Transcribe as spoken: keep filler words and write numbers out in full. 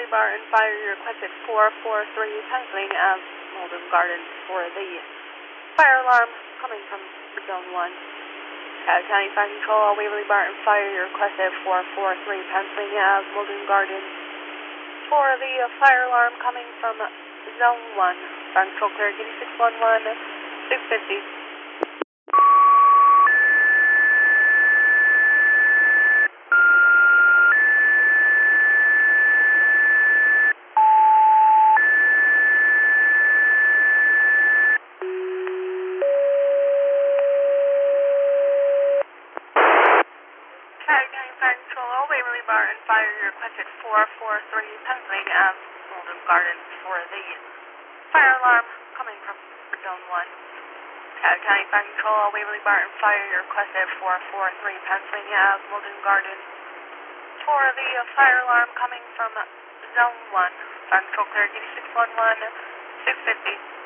Waverly Barton, fire your requested four four three Pennsylvania Ave, Malden Gardens for the fire alarm coming from Zone one. Cobb County Fire Control, all Waverly Barton, fire your requested four four three Pennsylvania Ave, Malden Gardens for the uh, fire alarm coming from Zone one. Fire Control clear, K D six one one, six fifty. Cobb County Fire Control, all Waverly Barton, fire your requested four four three Pennsylvania Ave, Malden Gardens for the fire alarm coming from Zone one. Cobb County Fire Control, all Waverly Barton, fire your requested four four three Pennsylvania Ave, Malden Gardens for the uh, fire alarm coming from Zone one. Fire Control clear, K D six one one, six fifty.